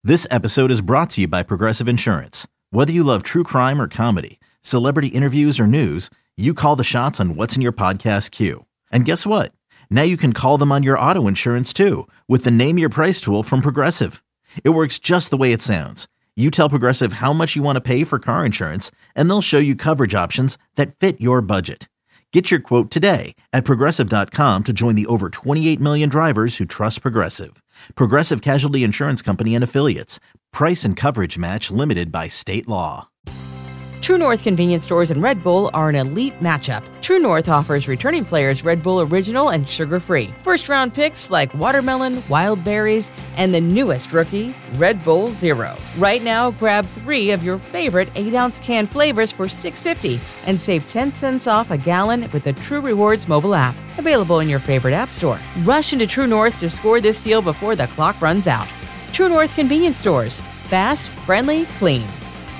This episode is brought to you by Progressive Insurance. Whether you love true crime or comedy, celebrity interviews or news, you call the shots on what's in your podcast queue. And guess what? Now you can call them on your auto insurance too with the Name Your Price tool from Progressive. It works just the way it sounds. You tell Progressive how much you want to pay for car insurance, and they'll show you coverage options that fit your budget. Get your quote today at Progressive.com to join the over 28 million drivers who trust Progressive. Progressive Casualty Insurance Company and Affiliates. Price and coverage match limited by state law. True North convenience stores and Red Bull are an elite matchup. True North offers returning players Red Bull Original and sugar-free. First-round picks like watermelon, wild berries, and the newest rookie, Red Bull Zero. Right now, grab 3 of your favorite 8-ounce can flavors for $6.50 and save 10 cents off a gallon with the True Rewards mobile app. Available in your favorite app store. Rush into True North to score this deal before the clock runs out. True North convenience stores. Fast, friendly, clean.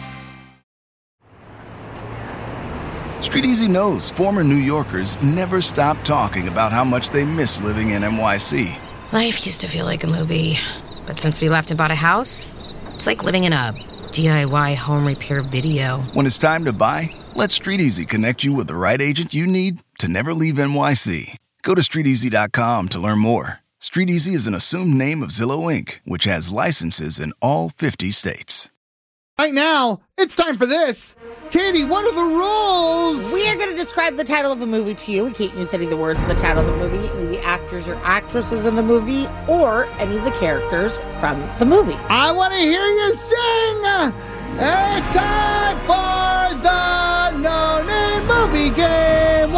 Street Easy knows former New Yorkers never stop talking about how much they miss living in NYC. Life used to feel like a movie, but since we left and bought a house, it's like living in a DIY home repair video. When it's time to buy, let Street Easy connect you with the right agent you need to never leave NYC. Go to StreetEasy.com to learn more. Street Easy is an assumed name of Zillow Inc., which has licenses in all 50 states. Right now, it's time for this. Katie, what are the rules? We are going to describe the title of a movie to you. We can't use any of the words in the title of the movie, any of the actors or actresses in the movie, or any of the characters from the movie. I want to hear you sing. It's time for the No Name Movie Game.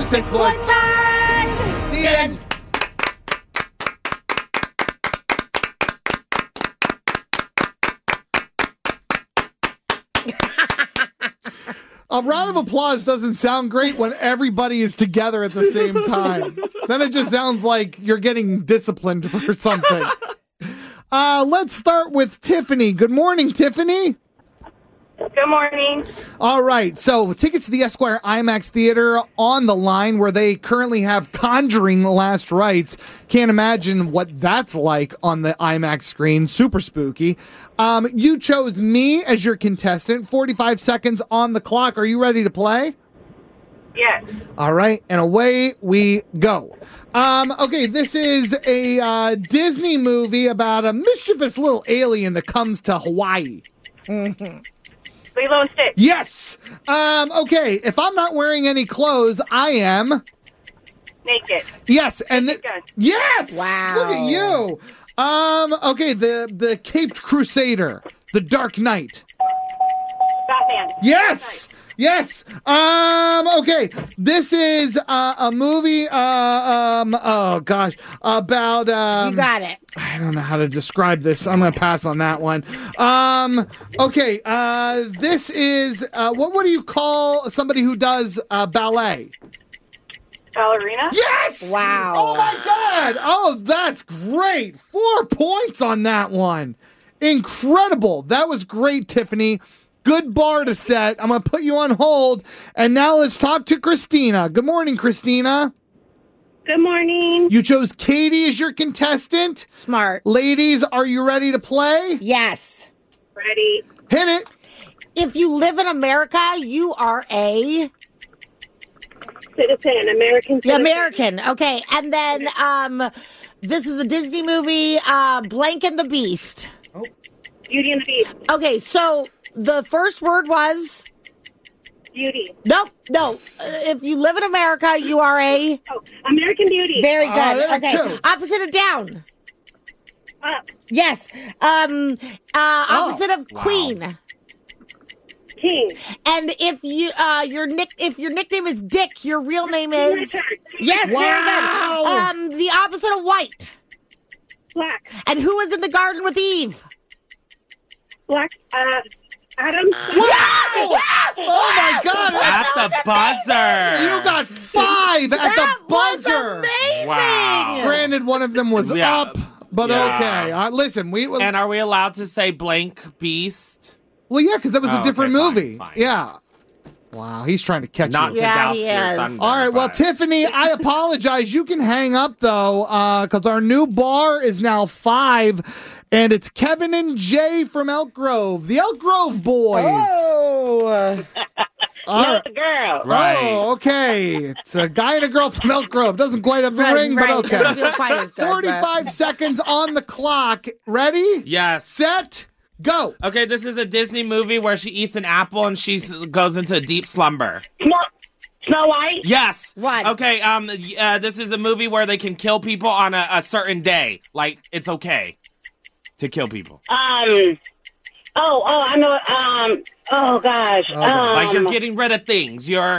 106.5. The end. A round of applause doesn't sound great when everybody is together at the same time. Then it just sounds like you're getting disciplined for something. Let's start with Tiffany. Good morning, Tiffany. Good morning. All right, so tickets to the Esquire IMAX Theater on the line where they currently have Conjuring Last Rites. Can't imagine what that's like on the IMAX screen. Super spooky. You chose me as your contestant. 45 seconds on the clock. Are you ready to play? Yes. All right, and away we go. Okay, this is a Disney movie about a mischievous little alien that comes to Hawaii. Mm-hmm. Lilo and Stitch. Yes. Okay, if I'm not wearing any clothes, I am Naked. yes, and yes. Wow. Look at you. Okay, the Caped Crusader, the Dark Knight. Batman. Yes. Yes. Okay. This is a movie. Oh gosh. About. You got it. I don't know how to describe this. I'm gonna pass on that one. Okay. This is what do you call somebody who does ballet? Ballerina. Yes. Wow. Oh my God. Oh, that's great. 4 points on that one. Incredible. That was great, Tiffany. Good bar to set. I'm going to put you on hold. And now let's talk to Christina. Good morning, Christina. Good morning. You chose Katie as your contestant. Smart. Ladies, are you ready to play? Yes. Ready. Hit it. If you live in America, you are a... Citizen. American Yeah, citizen. American. Okay. And then this is a Disney movie, Blank and the Beast. Beauty and the Beast. Okay, so the first word was... Beauty. Nope, no. If you live in America, you are a... Oh, American Beauty. Very good. there are Okay. two. Opposite of down. Up. Yes. Opposite of queen. King. And if you your nickname is Dick, your real name is... Yes, Wow. very good. The opposite of white. Black. And who was in the garden with Eve? Black. Adam. Oh my God. At the buzzer. You got 5 at That the was buzzer. amazing. Wow. Granted, one of them was Yeah. up, but Yeah. okay. Listen, And are we allowed to say blank beast? well, yeah, because that was a Oh, different okay, fine, movie. fine. Yeah. Wow, he's trying to catch Not you. to Yeah, douse he your is. thunder. All right, well, but- Tiffany, I apologize. You can hang up, though, because our new bar is now 5. And it's Kevin and Jay from Elk Grove, the Elk Grove boys. Oh. No, the girl. Right. Oh, okay. It's a guy and a girl from Elk Grove. Doesn't quite have the ring, but okay. Doesn't feel quite as good, 45 seconds on the clock. Ready? Yes. Set, go. Okay, this is a Disney movie where she eats an apple and she goes into a deep slumber. Snow White. Yes. What? Okay, this is a movie where they can kill people on a certain day. Like, it's okay to kill people. I know. Oh gosh. Like, you're getting rid of things. You're...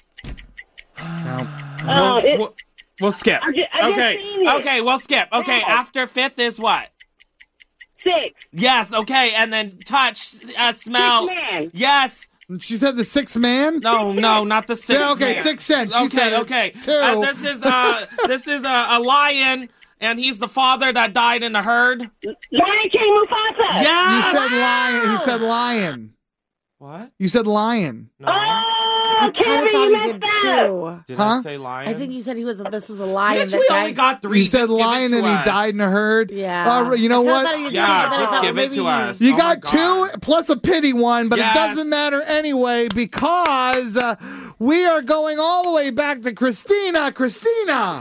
We'll skip. I just seen it. Okay, we'll skip. Okay, Yes. after fifth is what? 6. Yes, okay, and then touch, smell. Sixth Man. Yes. She said the sixth man? No, not the sixth. Yeah, okay, man. 6 cents. She said it. Okay. Two. This is a lion, and he's the father that died in the herd. Lion King Mufasa. Yeah. You said lion. He said lion. What? You said lion. No. I kind Kevin, of thought you he did messed up. too. Did Huh? I say lion? I think you said this was a lion. Bitch, that we guy. only got 3. You said Just give it lion to and he us. died in a herd. Yeah. You know I kinda what? thought he did Yeah, too, but I just thought give it maybe to us. You Oh got my God. 2 plus a pity one, but Yes. it doesn't matter anyway because we are going all the way back to Christina. Christina,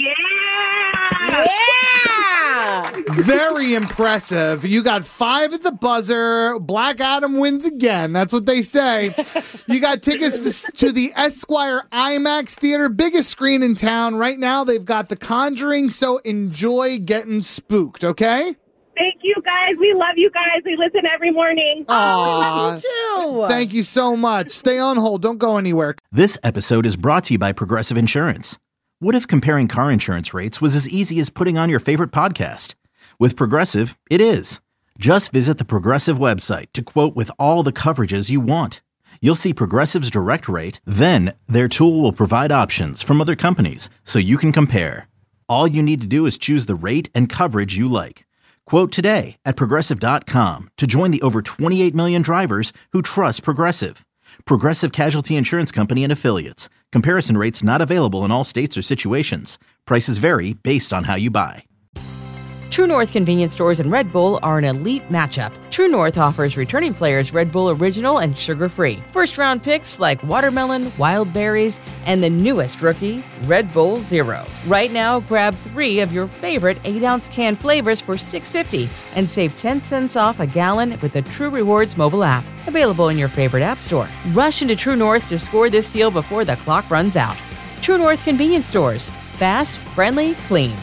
Yeah. Yeah. very impressive. You got 5 at the buzzer. Black Adam wins again. That's what they say. You got tickets to the Esquire IMAX Theater, biggest screen in town. Right now, they've got The Conjuring, so enjoy getting spooked, okay? Thank you guys. We love you guys. We listen every morning. Oh, we love you too. Thank you so much. Stay on hold. Don't go anywhere. This episode is brought to you by Progressive Insurance. What if comparing car insurance rates was as easy as putting on your favorite podcast? With Progressive, it is. Just visit the Progressive website to quote with all the coverages you want. You'll see Progressive's direct rate, then their tool will provide options from other companies so you can compare. All you need to do is choose the rate and coverage you like. Quote today at Progressive.com to join the over 28 million drivers who trust Progressive. Progressive Casualty Insurance Company and Affiliates. Comparison rates not available in all states or situations. Prices vary based on how you buy. True North convenience stores and Red Bull are an elite matchup. True North offers returning players Red Bull Original and sugar-free. First-round picks like watermelon, wild berries, and the newest rookie, Red Bull Zero. Right now, grab 3 of your favorite 8-ounce can flavors for $6.50 and save 10 cents off a gallon with the True Rewards mobile app. Available in your favorite app store. Rush into True North to score this deal before the clock runs out. True North convenience stores. Fast, friendly, clean.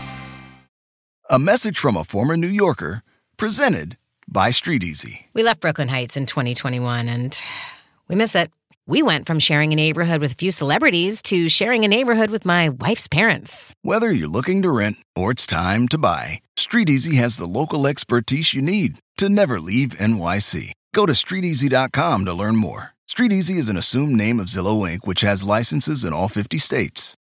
A message from a former New Yorker, presented by Street Easy. We left Brooklyn Heights in 2021, and we miss it. We went from sharing a neighborhood with a few celebrities to sharing a neighborhood with my wife's parents. Whether you're looking to rent or it's time to buy, Street Easy has the local expertise you need to never leave NYC. Go to StreetEasy.com to learn more. Street Easy is an assumed name of Zillow Inc., which has licenses in all 50 states.